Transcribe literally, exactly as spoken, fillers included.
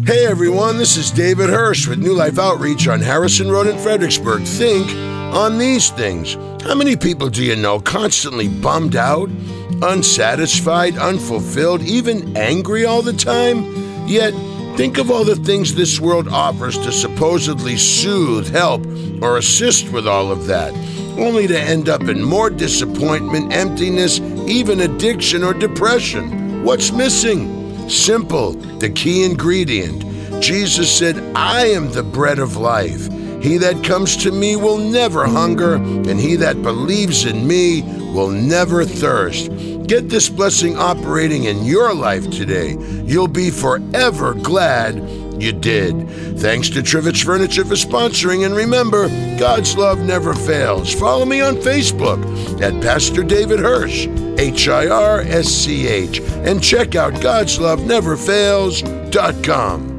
Hey everyone, this is David Hirsch with New Life Outreach on Harrison Road in Fredericksburg. Think on these things. How many people do you know constantly bummed out, unsatisfied, unfulfilled, even angry all the time? Yet, think of all the things this world offers to supposedly soothe, help, or assist with all of that, only to end up in more disappointment, emptiness, even addiction or depression. What's missing? Simple, the key ingredient. Jesus said, I am the bread of life. He that comes to me will never hunger, and he that believes in me will never thirst. Get this blessing operating in your life today. You'll be forever glad you did. Thanks to Trivich Furniture for sponsoring, and remember, God's love never fails. Follow me on Facebook at Pastor David Hirsch, H I R S C H, and check out gods love never fails dot com.